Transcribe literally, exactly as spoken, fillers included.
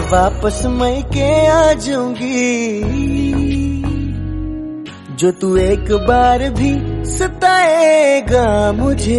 वापस मैं के आ जाऊंगी, जो तू एक बार भी सताएगा मुझे।